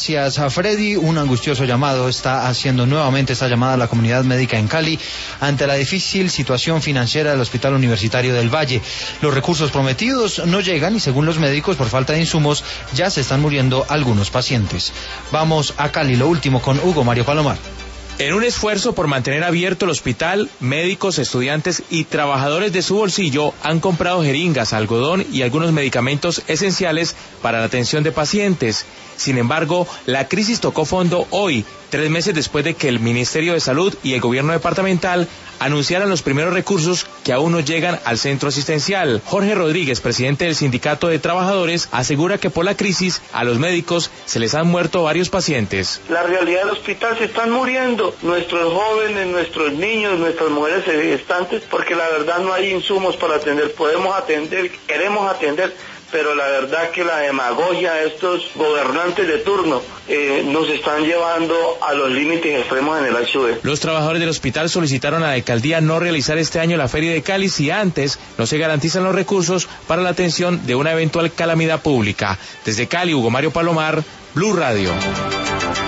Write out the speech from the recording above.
Gracias a Freddy. Un angustioso llamado está haciendo nuevamente esta llamada a la comunidad médica en Cali ante la difícil situación financiera del Hospital Universitario del Valle. Los recursos prometidos no llegan y según los médicos, por falta de insumos, ya se están muriendo algunos pacientes. Vamos a Cali, lo último con Hugo Mario Palomar. En un esfuerzo por mantener abierto el hospital, médicos, estudiantes y trabajadores de su bolsillo han comprado jeringas, algodón y algunos medicamentos esenciales para la atención de pacientes. Sin embargo, la crisis tocó fondo hoy, 3 meses después de que el Ministerio de Salud y el gobierno departamental anunciaran los primeros recursos que aún no llegan al centro asistencial. Jorge Rodríguez, presidente del Sindicato de Trabajadores, asegura que por la crisis a los médicos se les han muerto varios pacientes. La realidad del hospital, se están muriendo nuestros jóvenes, nuestros niños, nuestras mujeres gestantes, porque la verdad no hay insumos para atender. Podemos atender, queremos atender, pero la verdad que la demagogia de estos gobernantes de turno nos están llevando a los límites extremos en el HUD. Los trabajadores del hospital solicitaron a la alcaldía no realizar este año la Feria de Cali si antes no se garantizan los recursos para la atención de una eventual calamidad pública. Desde Cali, Hugo Mario Palomar, Blue Radio.